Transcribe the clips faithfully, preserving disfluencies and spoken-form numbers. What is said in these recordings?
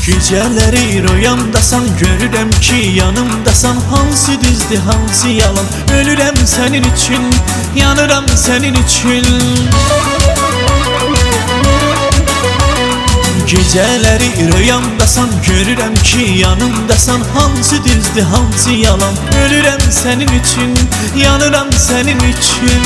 Gecələri rüyamdasan, görürəm ki yanımdasan. Hansı düzdür, hansı yalan? Ölürəm sənin üçün, yanıram sənin üçün. Gecələri rüyamdasan, görürəm ki yanımdasan. Hansı düzdür, hansı yalan? Ölürəm sənin üçün, yanıram sənin üçün.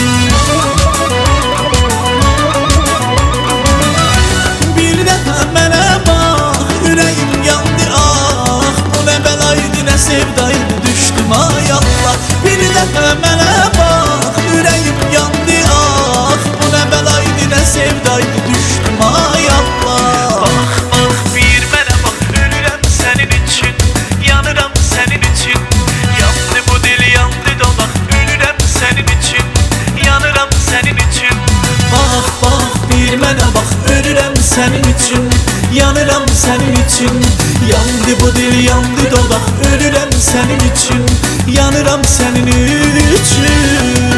Bir dəfə mənə bax, ürəyim yandı ah. Bu nə bəlaydı, nə sevdaydı, düşdüm ay Allah. Bir dəfə mənə bax, ürəyim yandı ah. Bu nə bəlaydı, nə sevdaydı, düşdüm ay Allah. Bax, bax, bir mənə bax, ölürəm sənin üçün, yanıram sənin üçün. Yandı bu dil, yandı dodaq, ölürəm sənin üçün, yanıram sənin üçün. Bax, bax, bir mənə bax, ölürəm sənin üçün, yanıram sənin üçün. Yandı bu dil, yandı dodaq, ölürəm sənin üçün, yanıram sənin üçün.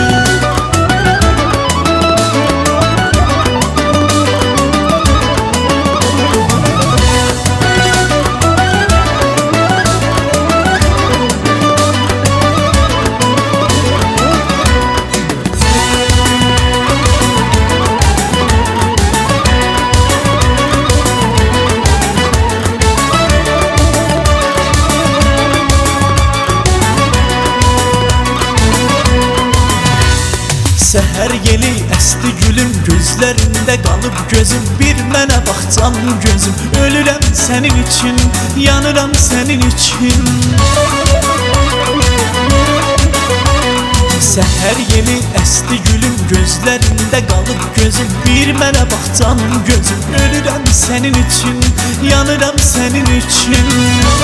Səhər yeli əsti gülüm, gözlərində qalıb gözüm. Bir mənə bax canım gözüm, ölürəm sənin üçün, yanıram sənin üçün. Səhər yeli əsti gülüm, gözlərində qalıb gözüm. Bir mənə bax canım gözüm, ölürəm sənin üçün, yanıram sənin üçün.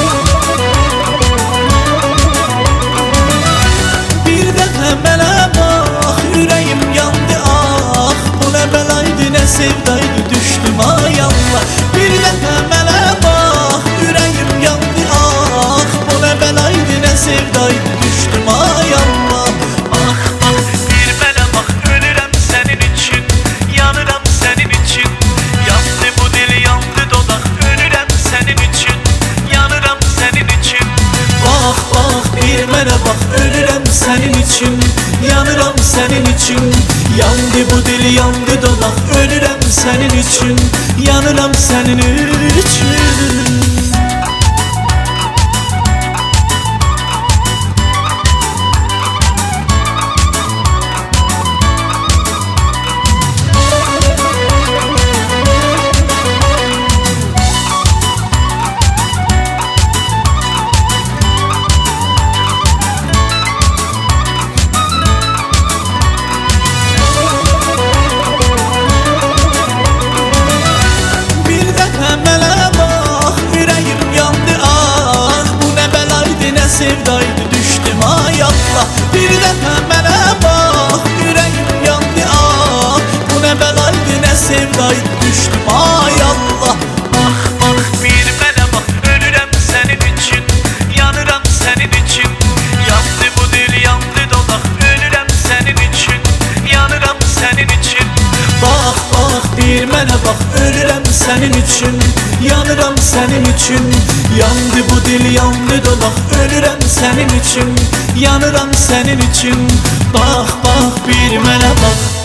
Bir dəfə mənə bax, ürəyim yandı ah. Bu nə bəlaydı, nə sevdaydı, düşdüm ay Allah. Bir dəfə mənə bax, ürəyim yandı ah. Bu nə bəlaydı, nə sevdaydı, düşdüm ay Allah. Bax, bax, bir mənə bax, ölürəm sənin üçün, yanıram sənin üçün. Yandı bu dil, yandı dodaq, ölürəm sənin üçün, yanıram sənin üçün. Bax, bax, bir mənə bax, ölürəm sənin üçün, yanıram sənin üçün. Yandı bu dil, yandı dodaq, ölürəm sənin üçün, yanıram sənin üçün. Sevdaydı, düşdüm ay Allah. Bir dəfə mənə bax, ürəyim yandı ah. Bu nə bəlaydı, nə sevdaydı, düşdüm ay Allah. Bax, bax, bir mənə bax, ölürəm sənin üçün, yanıram sənin üçün. Yandı bu dil, yandı dodaq, ölürəm sənin üçün, yanıram sənin üçün. Bax, bax, bir mənə bax, ölürəm sənin üçün, yanıram sənin üçün. Yandı bu dil, yandı dodaq, ölürəm sənin üçün, yanıram sənin üçün. Bax, bax, bir mənə bax.